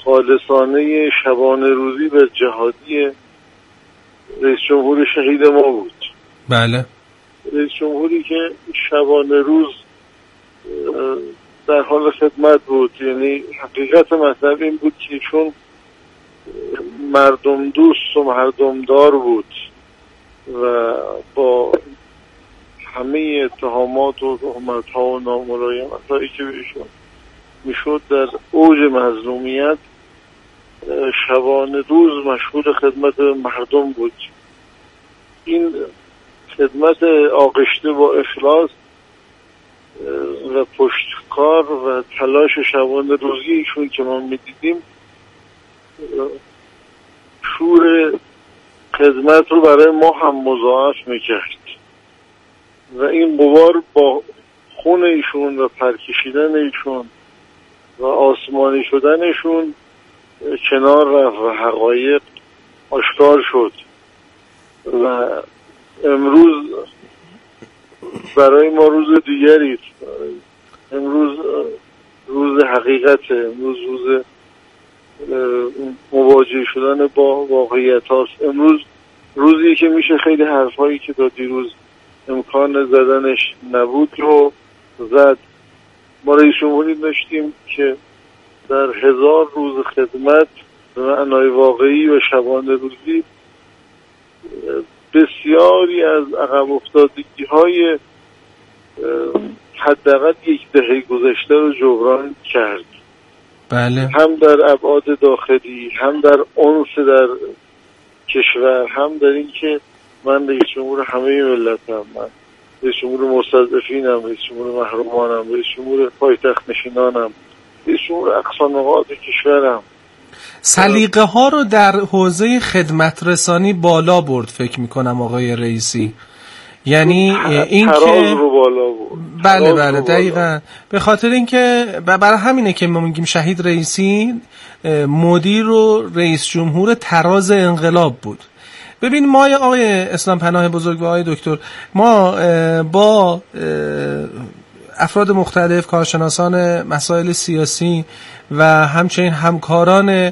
خالصانه شبانه روزی و جهادی رئیس جمهور شهید ما بود. بله. رئیس جمهوری که شبانه روز در حال خدمت بود. یعنی حقیقت مطلب این بود که چون مردم دوست و مردم دار بود و با همه اتهامات و تهمت‌ها و ناملایمت‌هایی که بهشون میشد در اوج مظلومیت، شبانه روز مشغول خدمت مردم بود. این خدمت آغشته با اخلاص و پشتکار و تلاش شبانه روزی ایشون که ما میدیدیم شور خدمت رو برای ما هم مضاعف میکرد و این غبار با خون ایشون و پرکشیدن ایشون و آسمانی شدنشون کنار رفت و حقایق آشکار شد و امروز برای ما روز دیگری است. امروز روز حقیقته، امروز روز مواجه شدن با واقعیت هاست. امروز روزی که میشه خیلی حرفایی که تا دیروز امکان زدنش نبود رو زد. ما رئیس جمهوری داشتیم که در 1000 روز خدمت به معنای واقعی و شبانه روزی بسیاری از عقب افتادگی های حداقل یک دهه گذشته رو جبران کرد. بله. هم در ابعاد داخلی، هم در انس در کشور، هم در این که من رئیس جمهور همه ملتم، من رئیس جمهور مستضعفینم، رئیس جمهور محرومانم، رئیس جمهور پایتخت نشینانم، رئیس جمهور اقصی نقاط کشورم. سلیقه ها رو در حوزه خدمت رسانی بالا برد فکر میکنم آقای رئیسی. یعنی این که بله دقیقاً به خاطر اینکه برای همینه که ما میگیم شهید رئیسی مدیر و رئیس جمهور تراز انقلاب بود. ببین ما آقای اسلام پناه بزرگ و آقای دکتر، ما با افراد مختلف، کارشناسان مسائل سیاسی و همچنین همکاران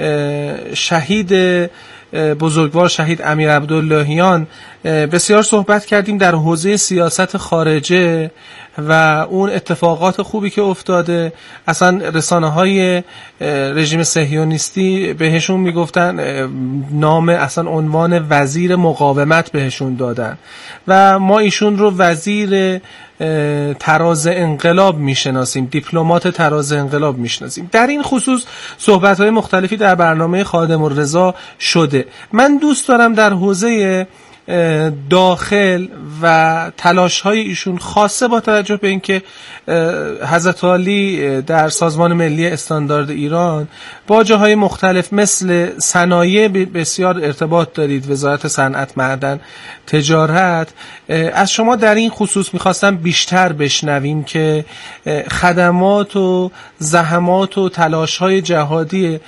شهید بزرگوار شهید امیر عبداللهیان بسیار صحبت کردیم در حوزه سیاست خارجه و اون اتفاقات خوبی که افتاده. اصلا رسانه‌های رژیم صهیونیستی بهشون میگفتن نام، اصلا عنوان وزیر مقاومت بهشون دادن و ما ایشون رو وزیر تراز انقلاب میشناسیم، دیپلمات تراز انقلاب میشناسیم. در این خصوص صحبت‌های مختلفی در برنامه خادم الرضا شده. من دوست دارم در حوزه داخل و تلاش‌های ایشون، خاصه با توجه به اینکه حضرت عالی در سازمان ملی استاندارد ایران با جاهای مختلف مثل صنایع بسیار ارتباط دارید، وزارت صنعت، معدن، تجارت، از شما در این خصوص می‌خواستم بیشتر بشنویم که خدمات و زحمات و تلاش‌های جهادی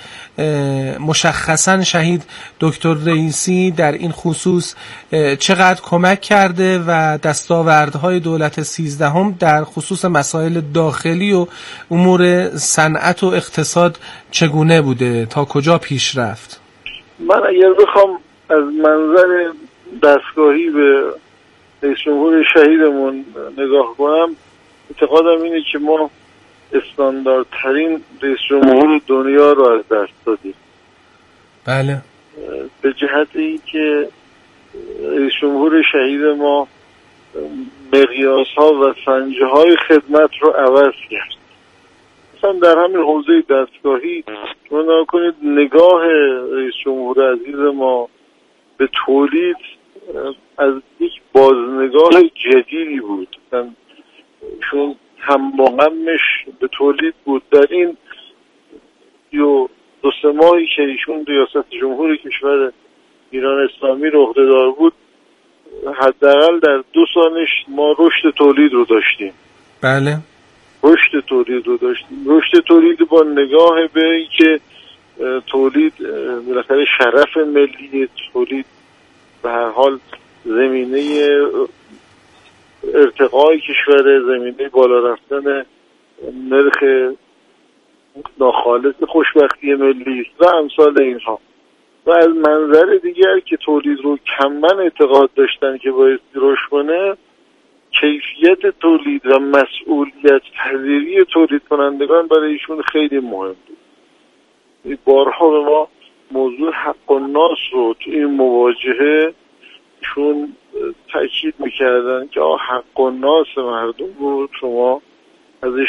مشخصاً شهید دکتر رئیسی در این خصوص چقدر کمک کرده و دستاوردهای دولت 13 در خصوص مسائل داخلی و امور صنعت و اقتصاد چگونه بوده، تا کجا پیش رفت؟ من اگر بخوام از منظر دستگاهی به رئیس جمهور شهیدمون نگاه کنم، اعتقادم اینه که ما استانداردترین رئیس جمهور دنیا رو از دست دادیم. بله. به جهت این که رئیس جمهور شهید ما مقیاس ها و سنجه های خدمت رو عوض کرد. مثلا در همین حوزه دستگاهی شما نکنید نگاه رئیس جمهور عزیز ما به تولید از یک بازنگاه جدیدی بود، چون هم با غمش به تولید بود. در این 2-3 ماهی که ایشون ریاست جمهور کشور ایران اسلامی رو عهده‌دار بود، حداقل در 2 سالش ما رشد تولید رو داشتیم. بله. رشد تولید رو داشتیم. رشد تولید با نگاه به این که تولید بالاخره شرف ملی، تولید به هر حال زمینه ارتقای کشور، زمینه بالا رفتن نرخ ناخالص خوشبختی ملی است و امثال اینها. و از منظر دیگر که تولید رو کمن اعتقاد داشتن که باید رشد کنه، کیفیت تولید و مسئولیت پذیری تولید کنندگان برای ایشون خیلی مهم بود. بارها به ما موضوع حق الناس رو تو این مواجهه ایشون تاکید میکردن که حق الناس مردم رو شما ازش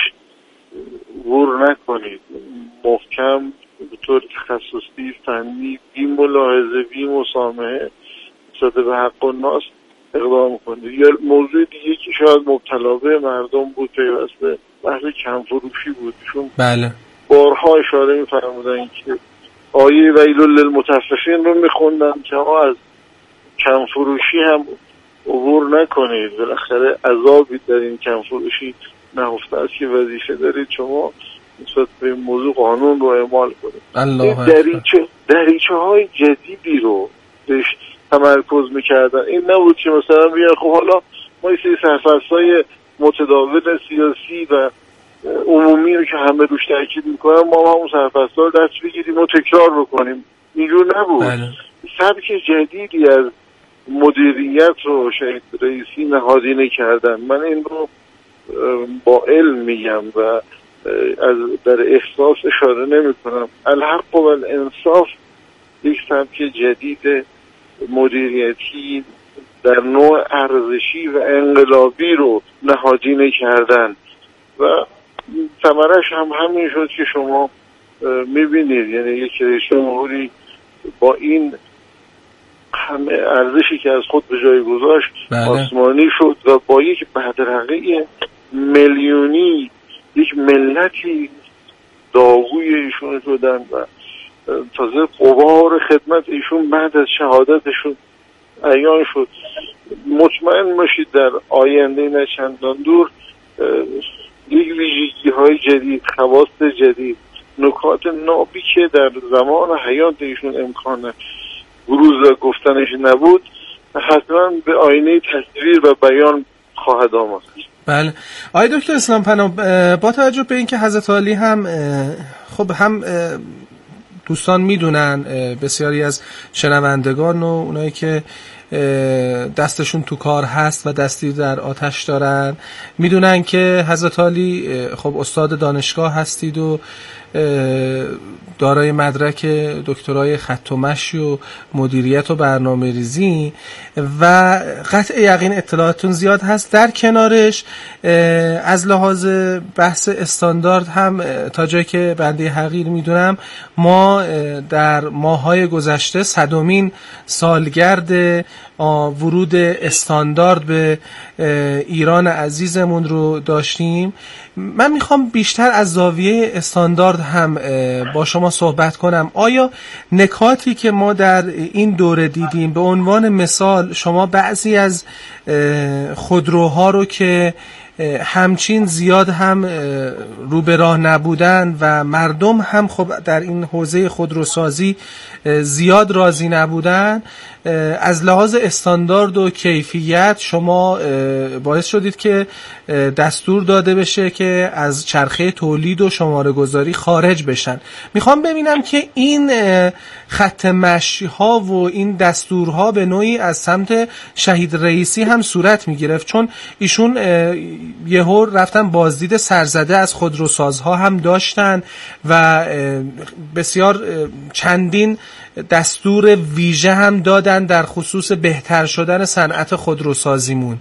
ور نکنید، محکم به طور تخصصی فنی بی ملاحظه بی مسامحه نسبت به حق الناس اقدام کنید. یا موضوع دیگه که شاید مبتلا به مردم بود پیوسته بحث کم فروشی بود. ایشون بله بارها اشاره می‌فرمودن که آیه ویل للمطففین رو میخوندن که از کم فروشی هم عبور نکنید، بالاخره عذابی در این کم فروشی نهفته است که وظیفه دارید شما نسبت به این موضوع قانون رو اعمال کنید. دریچه های جدیدی رو بهش تمرکز میکردن. این نبود که مثلا بیان خب حالا ما این سرفصل‌های متداول سیاسی و عمومی رو که همه روش تاکید میکنن ما همون سرفصل‌ها رو دست بگیریم و تکرار بکنیم. اینجور نبود. سبک جدیدی از مدیریت رو شهید رئیسی نهادینه کردن. من این رو با علم میگم و از در احساس اشاره نمی کنم. الحق و الانصاف یک سبک جدید مدیریتی در نوع ارزشی و انقلابی رو نهادینه کردن و ثمرش هم همین شد که شما میبینید. یعنی یک رئیس جمهوری با این همه ارزشی که از خود به جای گذاشت آسمانی شد و با یک بدرقه میلیونی یک ملتی داغوی ایشون شدن و تازه غبار خدمت ایشون بعد از شهادتشون عیان شد. مطمئن باشید در آینده نه چندان دور یک ویژگی های جدید، خواص جدید، نکات نابی که در زمان حیات ایشون امکان بروز و گفتنش نبود حتما به آینه تصویر و بیان خواهد آمد. بله آقای دکتر اسلام پناه، با توجه به اینکه حضرت علی هم خب هم دوستان میدونن، بسیاری از شنوندگان و اونایی که دستشون تو کار هست و دستی در آتش دارن میدونن که حضرت علی خب استاد دانشگاه هستید و دارای مدرک دکترای خط و مشی و مدیریت و برنامه ریزی و قطع یقین اطلاعاتون زیاد هست. در کنارش از لحاظ بحث استاندارد هم تا جایی که بنده حقیر میدونم ما در ماه‌های گذشته 100مین سالگرد ورود استاندارد به ایران عزیزمون رو داشتیم. من میخوام بیشتر از زاویه استاندارد هم با شما صحبت کنم. آیا نکاتی که ما در این دوره دیدیم، به عنوان مثال شما بعضی از خودروها رو که همچین زیاد هم رو به راه نبودن و مردم هم خب در این حوزه خودروسازی زیاد راضی نبودن، از لحاظ استاندارد و کیفیت شما باعث شدید که دستور داده بشه که از چرخه تولید و شماره گذاری خارج بشن. میخوام ببینم که این خط مشی ها و این دستورها به نوعی از سمت شهید رئیسی هم صورت میگرفت، چون ایشون یهو رفتن بازدید سرزده از خودروسازها هم داشتن و بسیار چندین دستور ویژه هم دادن در خصوص بهتر شدن صنعت خودروسازیمون.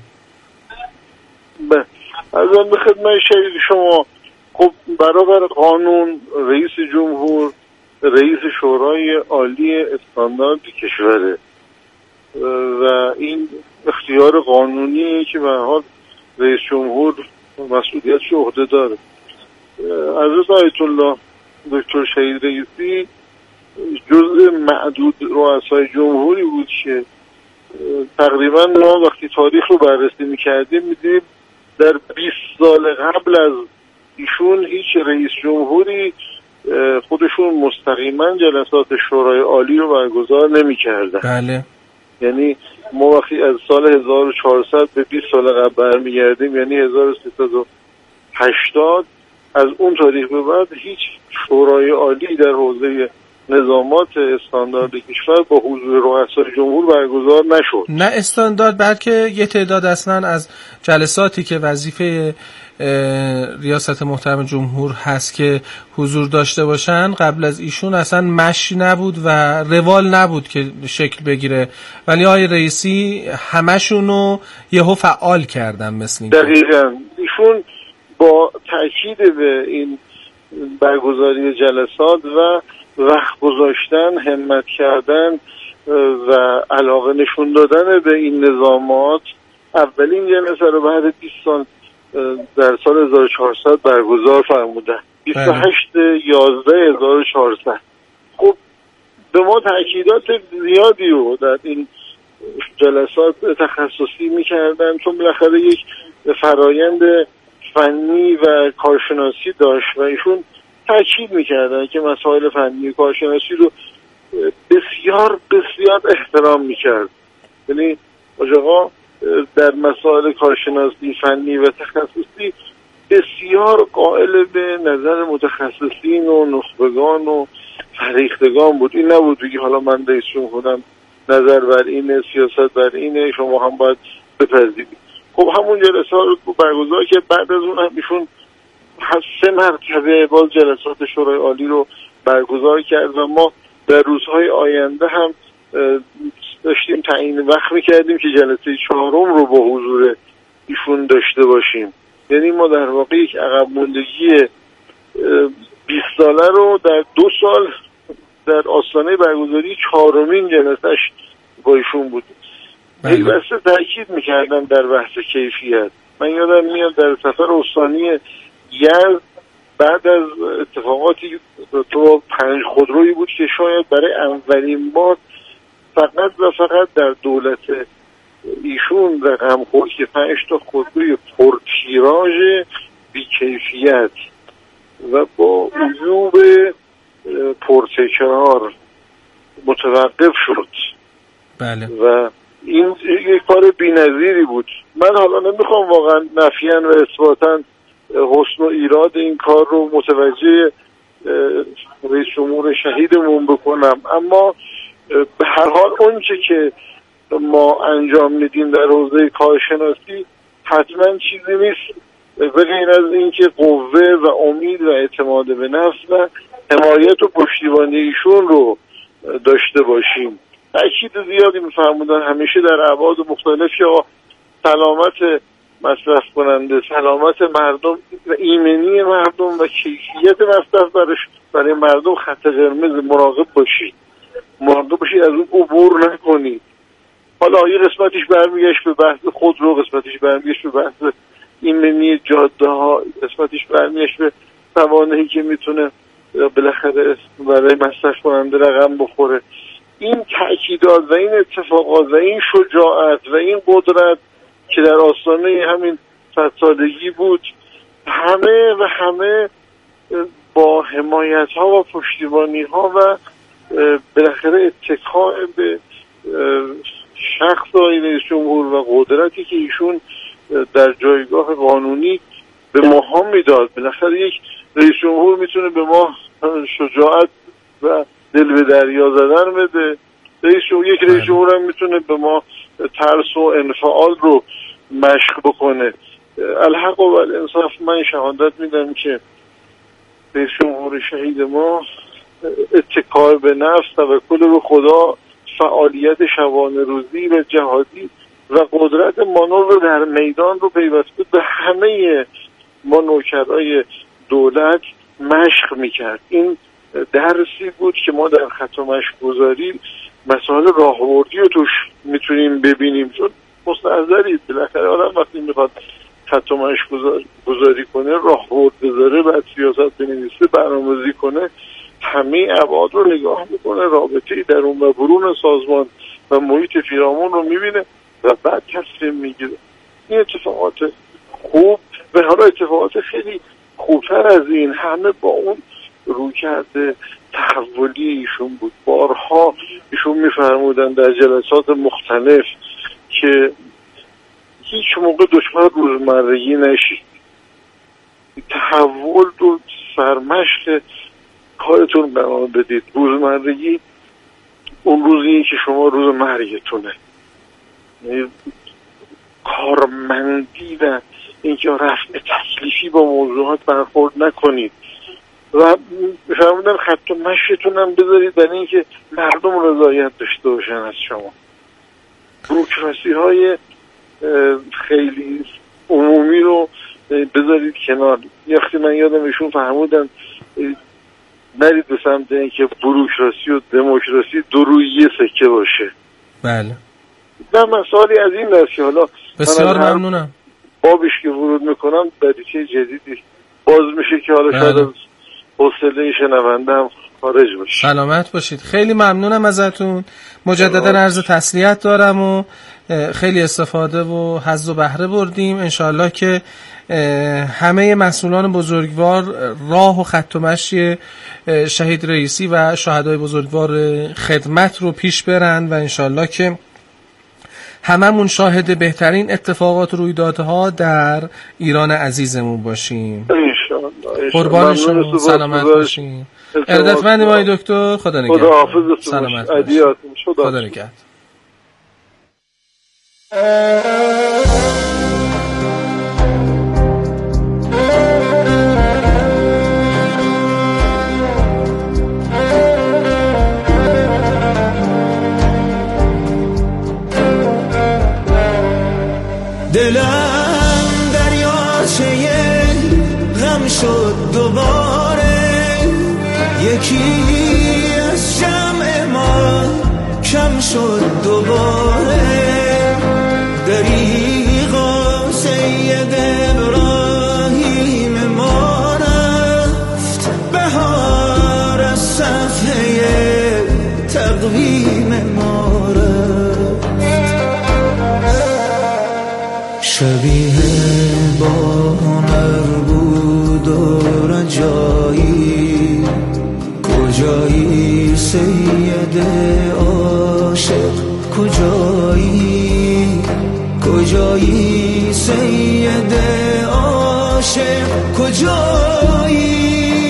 ازم به خدمت شهید شما، خب برابر قانون رئیس جمهور رئیس شورای عالی استاندارد کشوره و این اختیار قانونیه که به هر حال رئیس جمهور مسئولیتش عهده داره. حضرت آیت الله دکتر شهید رئیسی جزء معدود رؤسای جمهوری بود که تقریبا ما وقتی تاریخ رو بررسی میکردیم میدیم در 20 سال قبل از ایشون هیچ رئیس جمهوری خودشون مستقیما جلسات شورای عالی رو برگزار نمی‌کردن. بله. یعنی ما وقتی از سال 1400 به 20 سال قبل برمیگردیم، یعنی 1380، از اون تاریخ به بعد هیچ شورای عالی در حوزه نظامات استاندارد کشور با حضور رؤسای جمهور برگزار نشد. نه استاندارد، بلکه یه تعداد اصلا از جلساتی که وظیفه ریاست محترم جمهور هست که حضور داشته باشن قبل از ایشون اصلا مشی نبود و روال نبود که شکل بگیره، ولی آقای رئیسی همشونو یهو فعال کردن مثل این. دقیقاً ایشون با تأکید به این برگزاری جلسات و وقت گذاشتن، همت کردن و علاقه نشون دادن به این نظامات، اولین جلسه رو بعد 20 سال در سال 1400 برگزار فرمودن. 28/11/1400. خب به ما تأکیدات زیادی رو در این جلسات تخصصی میکردن، چون بالاخره یک فرایند فنی و کارشناسی داشت و ایشون تأکید میکردن که مسائل فنی و کارشناسی رو بسیار بسیار احترام میکرد. یعنی آقا در مسائل کارشناسی فنی و تخصصی بسیار قائل به نظر متخصصین و نخبگان و فرهیختگان بود. این نبود بگی حالا من رئیس جمهورم نظر بر اینه، سیاست بر اینه، شما هم باید بپذیرید. خب همون جلسه رو برگزار که بعد از اون هم ایشون 3 مرتبه باز جلسات شورای عالی رو برگزار کرد و ما در روزهای آینده هم داشتیم تعیین وقت میکردیم که جلسه 4 رو با حضور ایشون داشته باشیم. یعنی ما در واقع یک عقب موندگی 20 ساله رو در 2 سال در آستانه برگزاری 4مین جلسهش با ایشون بودیم. پیوسته تاکید میکردم در بحث کیفیت. من یادم میاد در سفر استانی یزد بعد از اتفاقاتی تو 5 خودرویی بود که شاید برای اولین بار فقط و فقط در دولت ایشون رقم خورد که 5 تا خودروی پرتیراژ بی‌کیفیت و با عیوب پرتکرار متوقف شد. بله. و این یک کار بی‌نظیری بود. من حالا نمیخوام واقعا نفیاً و اثباتاً حسن و ایراد این کار رو متوجه رئیس جمهور شهیدمون بکنم، اما به هر حال اونچه که ما انجام میدیم در حوزه کارشناسی حتما چیزی نیست به غیر از اینکه قوه و امید و اعتماد به نفس و حمایت و پشتیبانی ایشون رو داشته باشیم. تأکید زیادی می‌فرمودن همیشه در ابعاد مختلف که سلامت مصرف کننده، سلامت مردم و ایمنی مردم و کیفیت مصرف برای مردم خط قرمز، مراقب باشید از اون عبور نکنید. حالا یه قسمتش برمیگشت به بحث خودرو، قسمتش برمیگشت به بحث ایمنی جاده ها، قسمتش برمیگشت به موانعی که میتونه بالاخره برای مصرف کننده رقم بخوره. این تأکیدات و این اتفاقات و این شجاعت و این قدرت که در آستانه همین 100 سالگی بود، همه با حمایت ها و پشتیبانی ها و بالاخره اتکاء به شخص آقای رئیس جمهور و قدرتی که ایشون در جایگاه قانونی به ما میداد. بالاخره یک رئیس جمهور میتونه به ما شجاعت و دل به دریا زدن بده، یک رئیس جمهور هم میتونه به ما ترس و انفعال رو مشق بکنه. الحق و الانصاف من شهادت میدم که رئیس جمهور شهید ما اتکای به نفس، توکل به خدا، فعالیت شبانه روزی و جهادی و قدرت مانور در میدان رو پیوسته به همه ما نوکرای دولت مشق میکرد. این درسی بود که ما در خط و مشق گذاری مسائل راهبردی رو توش میتونیم ببینیم، چون مستحضرید بالاخره آدم وقتی میخواد خط و مشق گذاری کنه، راهبرد بذاره، بعد سیاست بنویسه، برنامه‌ریزی کنه، همه ابعاد رو نگاه میکنه، رابطه درون و برون سازمان و محیط پیرامون رو میبینه و بعد تصمیم میگیره. این اتفاقات خوب و حالا اتفاقات خیلی خوبتر از این همه با اون رویکرد تحولی ایشون بود. بارها ایشون میفرمودن در جلسات مختلف که هیچ موقع دشمن روزمرگی نشید. تحول و سرمشق کارتون قرار بدید. روزمرگی اون روزیه که شما روز مرگتونه. کارمندی و اینکه رفع تکلیفی با موضوعات برخورد نکنید و فرمودن خط و مشیتون هم بذارید برای اینکه مردم رضایت داشته باشن از شما. بروکراسی های خیلی عمومی رو بذارید کنار. یختی من یادم ایشون فرمودن نرید به سمت اینکه بروکراسی و دموکراسی دو روی یه سکه باشه. بله. نه مسائلی از این است که حالا بسیار ممنونم. بابش که ورود میکنم دریچه جدیدی باز میشه که حالا شاید از حوصله شنونده هم خارج باشه. سلامت باشید. خیلی ممنونم ازتون. مجددا عرض تسلیت دارم و خیلی استفاده و حظ و بهره بردیم. انشالله که همه مسئولان بزرگوار راه و خط و مشی شهید رئیسی و شهدای بزرگوار خدمت رو پیش برن و انشالله که هممون شاهد بهترین اتفاقات و رویدادها در ایران عزیزمون باشیم. انشالله. قربان شما. سلامت باشین. ارادتمندیم آقای دکتر. خدا نگهدار. خداحافظ. سلامت باشین. خدا نگهدار. دلم دریاچه غم شد دوباره، یکی از جمع ما کم شد دوباره. دریغا سید ابراهیم ما رفت، بهار از صفحه تقویم ما رفت. شبیه با هنر بود و رجایی، کجایی سید عاشق، کجایی کجایی سید عاشق، کجایی.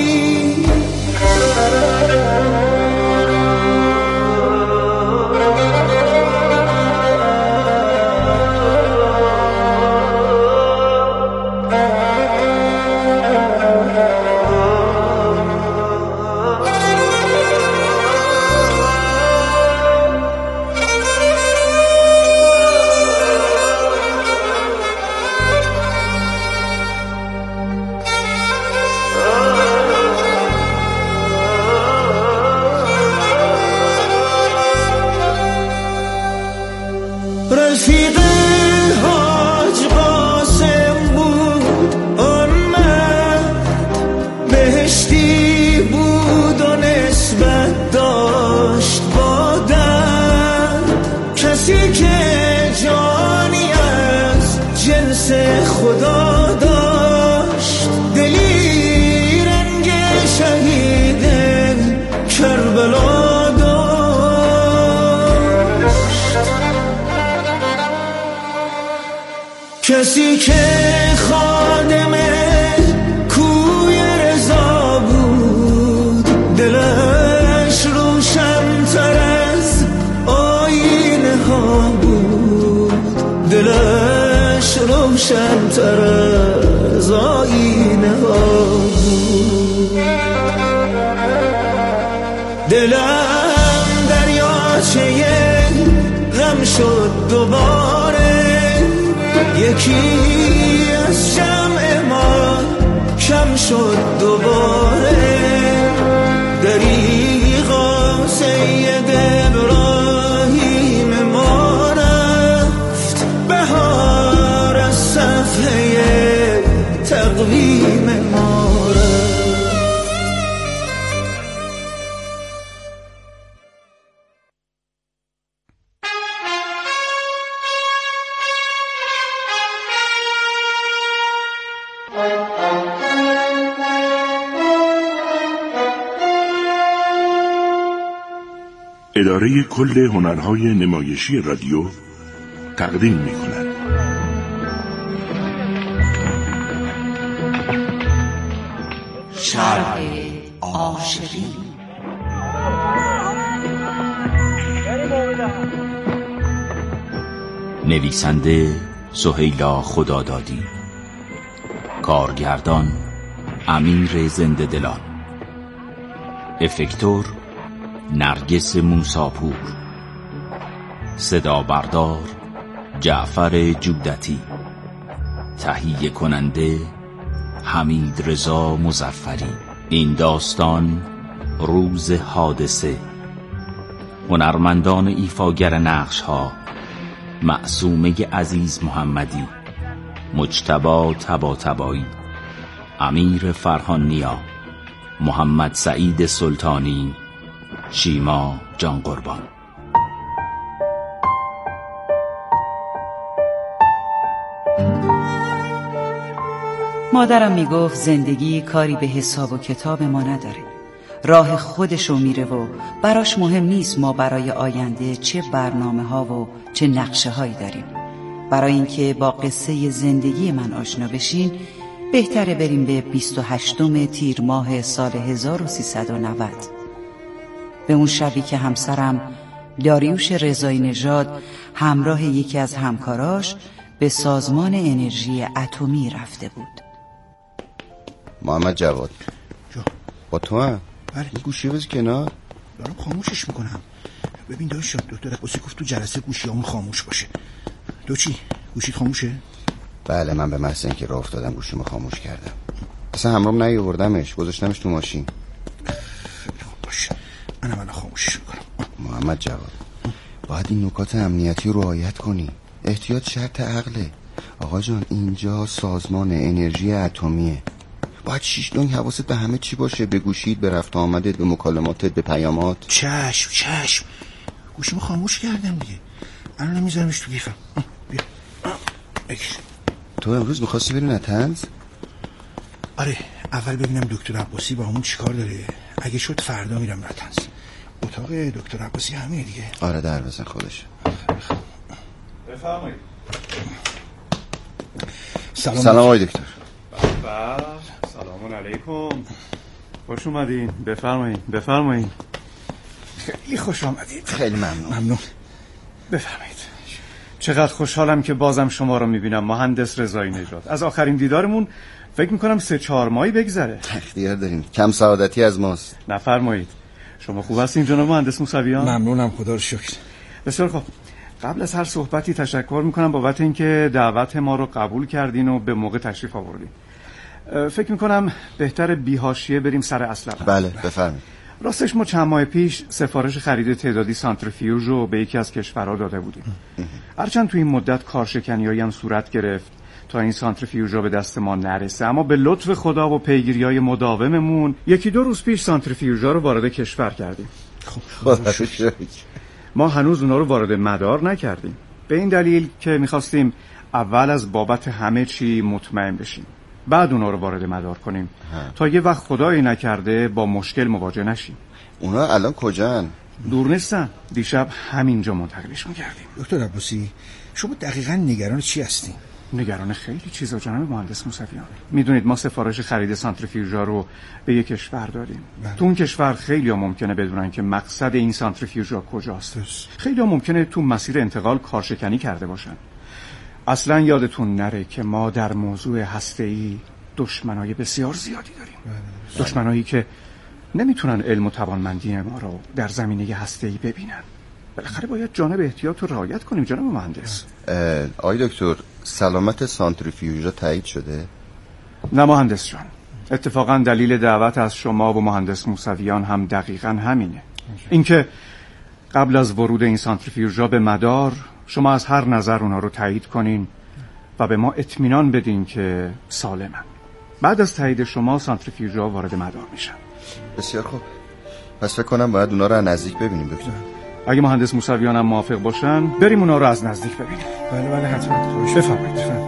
رفیق حاج قاسم بود آن مرد، بهشتی بود و نسبت داشت با درد. کسی که جانی از جنس خدا داشت، دلی رنگ شهید کربلا. کسی که خادم کوی رضا بود، دلش روشن‌تر از آینه ها بود، دلش روشن‌تر از آینه ها بود. دلم دریاچه غم شد دوباره، یکی از جمع ما کم شد دوباره. دریغا سید ابراهیم ما رفت، بهار از صفحه تقویم ما رفت. اداره کل هنرهای نمایشی رادیو تقدیم می‌کند. شرق عاشقی. نویسنده سهیلا خدادادی، کارگردان امیر زنده دلان، افکتور نرگس موساپور، صدا بردار جعفر جودتی، تهیه کننده حمید رضا مظفری. این داستان روز حادثه. هنرمندان ایفاگر نقش ها: معصومه عزیز محمدی، مجتبی طباطبایی، امیر فرهان نیا، محمد سعید سلطانی، شیما جان قربان. مادرم میگفت زندگی کاری به حساب و کتاب ما نداره، راه خودشو میره و براش مهم نیست ما برای آینده چه برنامه ها و چه نقشه هایی داریم. برای اینکه با قصه زندگی من آشنا بشین بهتره بریم به 28 تیر ماه سال 1390، به اون شبی که همسرم داریوش رضایی نژاد همراه یکی از همکاراش به سازمان انرژی اتمی رفته بود. محمد جواد با تو هم؟ بله. این گوشی بذار کنار، دارم خاموشش میکنم. ببین داشتم دکتر عباسی گفت تو جلسه گوشیامون خاموش باشه. تو چی؟ گوشیت خاموشه؟ بله، من به محض اینکه راه افتادم گوشیمو خاموش کردم. اصلا همراهم نیاوردمش، گذاشتمش تو ماشین. باشه، منم الان خاموشش میکنم. محمد جواد باید این نکات امنیتی رو رعایت کنی. احتیاط شرط عقله. آقا جان اینجا سازمان انرژی اتمیه، باید شیش دنگ حواست به همه چی باشه، به گوشید، به رفت آمدت، به مکالماتت، به پیامات. چشم گوشیمو خاموش کردم دیگه، الان میذارمش تو گیفم. بیا بگیر. تو امروز میخواستی بری نتنز؟ آره، اول ببینم دکتر عباسی با همون چیکار داره، اگه شد فردا میرم نتنز. اتاق دکتر عباسی همینه دیگه. آره در بزن خودش. بفرمایید. سلام آقای دکتر. سلام علیکم، خوش اومدین. بفرمایید. خیلی خوش آمدید. خیلی ممنون. بفرمایید. چقدر خوشحالم که بازم شما رو میبینم مهندس رضایی نژاد. از آخرین دیدارمون فکر میکنم 3-4 ماهی بگذره. اختیار دارین، کم سعادتی از ماست. نفرمایید. شما خوب هستین جناب مهندس موسویان؟ ممنونم، خدا رو شکر. بسیار خوب. قبل از هر صحبتی تشکر میکنم بابت اینکه دعوت ما رو قبول کردین و به موقع تشریف آوردین. فکر میکنم بهتر بی‌حاشیه بریم سر اصل. بله بفرمایید. راستش ما چند ماه پیش سفارش خرید تعدادی سانتریفیوژ رو به یکی از کشورها داده بودیم. هرچند تو این مدت کارشکنیایی هم صورت گرفت تا این سانتریفیوژها به دست ما نرسه، اما به لطف خدا و پیگیری‌های مداوممون 1-2 روز پیش سانتریفیوژها رو وارد کشور کردیم. خب ما هنوز اونا رو وارد مدار نکردیم، به این دلیل که می‌خواستیم اول از بابت همه چی مطمئن بشیم، بعد اونا رو وارد مدار کنیم تا یه وقت خدایی نکرده با مشکل مواجه نشیم. اونا الان کجان؟ دور نیستن، دیشب همینجا منتقلشون کردیم. دکتر عباسی شما دقیقاً نگران چی هستین؟ نگران خیلی چیزا جناب مهندس موسویان. میدونید ما سفارش خرید سانتریفیوژها رو به یک کشور داریم. تو اون کشور خیلی‌ها ممکنه بدونن که مقصد این سانتریفیوژها کجاست. خیلی‌ها ممکنه تو مسیر انتقال کارشکنی کرده باشن. اصلا یادتون نره که ما در موضوع هسته‌ای دشمنای بسیار زیادی داریم. دشمنایی که نمیتونن علم و توانمندی ما رو در زمینه هسته‌ای ببینن. بالاخره باید جانب احتیاط رو رعایت کنیم جناب مهندس. آقای دکتر سلامت سانتریفیوژها تایید شده؟ نه مهندس جان، اتفاقا دلیل دعوت از شما و مهندس موسویان هم دقیقا همینه، اینکه قبل از ورود این سانتریفیوژها به مدار شما از هر نظر اونا رو تایید کنین و به ما اطمینان بدین که سالمن. بعد از تایید شما سانتریفیوژها وارد مدار میشن. بسیار خوب، پس فکر کنم باید اونا رو از نزدیک ببینیم دکتر. اگه مهندس موسویان هم موافق باشن بریم اونا رو از نزدیک ببینیم. بله حتما. بفرمایید.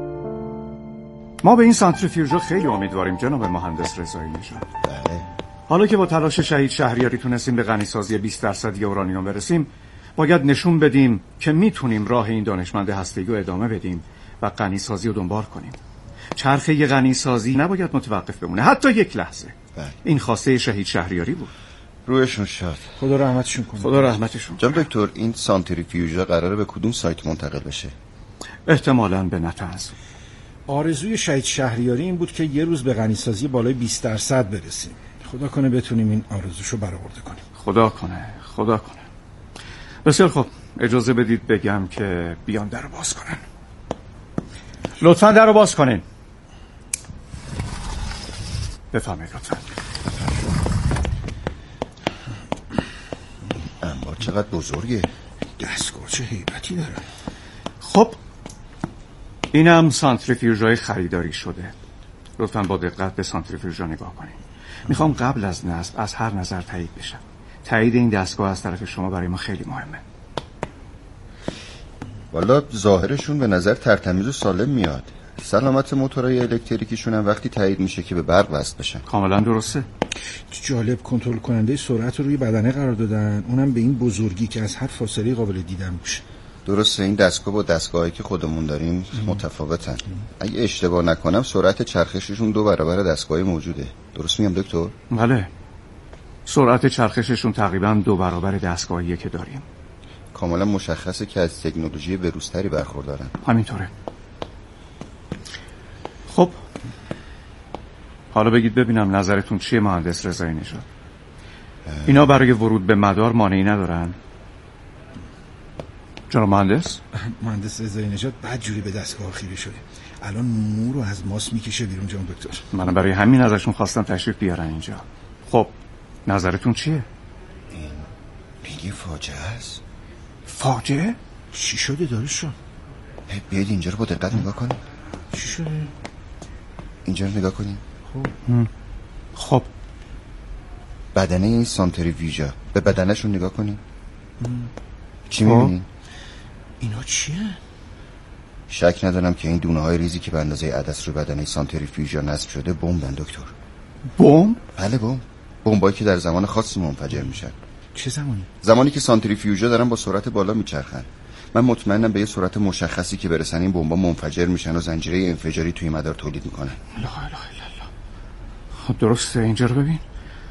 ما به این سانتریفیوژها خیلی امیدواریم جناب مهندس رضایی نژاد. بله. حالا که با تلاش شهید شهریاری تونستیم به غنیسازی 20% اورانیوم برسیم، باید نشون بدیم که میتونیم راه این دانشمند هسته‌ای رو ادامه بدیم و غنیسازی رو دنبال کنیم. چرخه غنیسازی نباید متوقف بمونه حتی یک لحظه. این خواسته شهید شهریاری بود. رویشون شاد. خدا رحمتشون کنه. خدا رحمتشون. جناب دکتر، این سانتریفیوژا قراره به کدوم سایت منتقل بشه؟ احتمالاً به نتنز. آرزوی شهید شهریاری این بود که یه روز به غنیسازی بالای 20% برسیم. خدا کنه بتونیم این آرزوشو برآورده کنیم. خدا کنه. بسیار خوب، اجازه بدید بگم که بیان درو باز کنن. لطفاً درو باز کنین. بفرمایید لطفاً. انبار چقدر بزرگه. دستگاه چه هیبتی داره. خب اینم سانتریفیوژهای خریداری شده. لطفاً با دقت به سانتریفیوژها نگاه کنین. میخوام قبل از نصب از هر نظر تایید بشم. تایید این دستگاه از طرف شما برای ما خیلی مهمه. والا ظاهرشون به نظر ترتمیز و سالم میاد. سلامت موتورهای الکتریکیشون هم وقتی تایید میشه که به برق وصل بشن. کاملا درسته. جالب، کنترل کننده سرعت رو روی بدنه قرار دادن، اونم به این بزرگی که از هر فاصله قابل دیدن باشه. درسته، این دستگاه با دستگاهی که خودمون داریم متفاوتن. اگه اشتباه نکنم سرعت چرخششون 2 برابر دستگاهی موجوده. درست میگم دکتر؟ بله. سرعت چرخششون تقریبا 2 برابر دستگاهیه که داریم. کاملا مشخصه که از تکنولوژی بروزتری برخوردارن. همینطوره. خب حالا بگید ببینم نظرتون چیه مهندس رضایی نژاد؟ اینا برای ورود به مدار مانعی ندارن؟ جناب مهندس رضایی نژاد بدجوری به دستگاه خیره شده. الان مو رو از ماس میکشه بیرون جناب دکتر. منم برای همین ازشون خواستم تشریف بیارن اینجا. خب نظرتون چیه؟ میگه فاجعه است. فاجعه؟ چی شده داروشون؟ بیاید اینجا رو با دقت نگاه کنیم. چی شده؟ اینجا رو نگاه کنیم. خب بدنه این سانتریفیوژا، به بدنشون نگاه کنیم. چی میبینین؟ اینا چیه؟ شک ندارم که این دونه های ریزی که به اندازه عدس رو بدنه سانتریفیوژا نصب شده بمبن دکتر. بمب؟ بله بمبایی که در زمان خاصی منفجر میشن. چه زمانی؟ زمانی که سانتریفیوژا دارن با سرعت بالا میچرخن. من مطمئنم به یه سرعت مشخصی که برسن این بمبا منفجر میشن و زنجیره انفجاری توی مدار تولید میکنن. لا اله الا الله. خب درسته، اینجا رو ببین.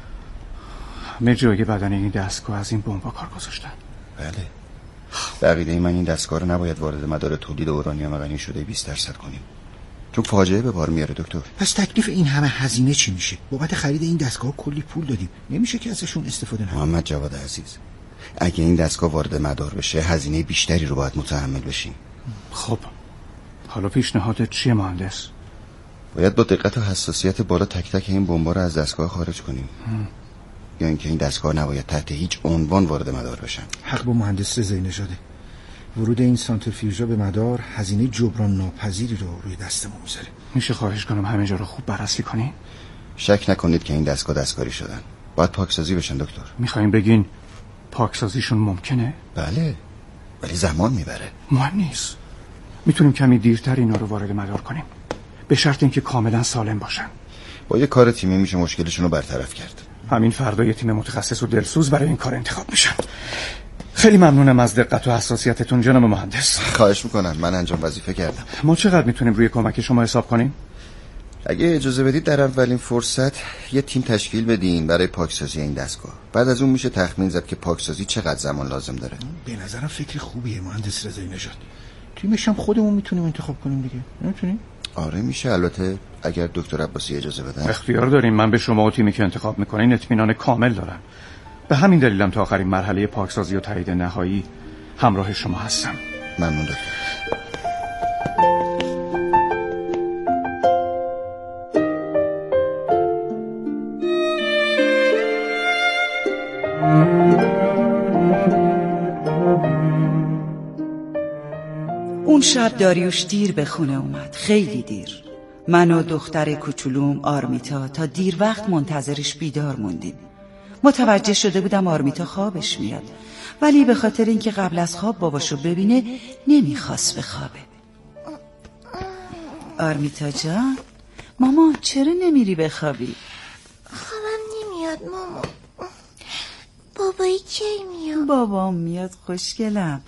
همه جای بدن این دستگاه از این بمبا کار گذاشتن. بله. به عقیده من این دستگاه رو نباید وارد مدار تولید اورانیوم غنی شده 20% کنیم، چون فاجعه به بار میاره دکتر. پس تکلیف این همه هزینه چی میشه؟ بابت خرید این دستگاه کلی پول دادیم، نمیشه که ازشون استفاده نکنیم. محمد جواد عزیز، اگه این دستگاه وارد مدار بشه هزینه بیشتری رو باید متحمل بشیم. خب حالا پیشنهادت چیه مهندس؟ باید با دقت و حساسیت بالا تک تک این بمبا رو از دستگاه خارج کنیم. یا اینکه این دستگاه نباید تحت هیچ عنوان وارد مدار بشن. حق با مهندس رضایی نژاده. ورود این سانتریفیوژا به مدار هزینه جبران ناپذیری رو روی دستمون میذاره. میشه خواهش کنم همه جا رو خوب بررسی کنی؟ شک نکنید که این دستگاه دستکاری شدن. باید پاکسازی بشن دکتر. میخوایم بگین پاکسازیشون ممکنه؟ بله، ولی زمان میبره. مهم نیست. میتونیم کمی دیرتر اینا رو وارد مدار کنیم، به شرط اینکه کاملا سالم باشن. با یه کار تیمی میشه مشکلشون رو برطرف کرد. همین فردا یه تیم متخصص و دلسوز برای این کار انتخاب میشن. خیلی ممنونم از دقت و حساسیتتون جناب مهندس. خواهش میکنم، من انجام وظیفه کردم. ما چقدر میتونیم روی کمک شما حساب کنیم؟ اگه اجازه بدید در اولین فرصت یه تیم تشکیل بدین برای پاکسازی این دستگاه. بعد از اون میشه تخمین زد که پاکسازی چقدر زمان لازم داره. به نظرم فکر خوبیه مهندس رضایی نژاد. تیمش هم خودمون میتونیم انتخاب کنیم دیگه. نمیتونیم؟ آره میشه، البته اگر دکتر عباسی اجازه بدن. اختیار داریم. من به شما و تیمی که انتخاب میکنین اطمینان کامل دارم. به همین دلیلم تا آخرین مرحله پاکسازی و تایید نهایی همراه شما هستم. ممنون دکتر. اون شب داریوش دیر به خونه اومد، خیلی دیر. من و دختر کوچولوم آرمیتا تا دیر وقت منتظرش بیدار موندیم. متوجه شده بودم آرمیتا خوابش میاد، ولی به خاطر اینکه قبل از خواب باباشو ببینه نمیخواست بخوابه. آرمیتا جان، ماما چرا نمیری بخوابی؟ خوابم نمیاد میاد ماما؟ بابایی کی میاد؟ بابام میاد خوشگلم.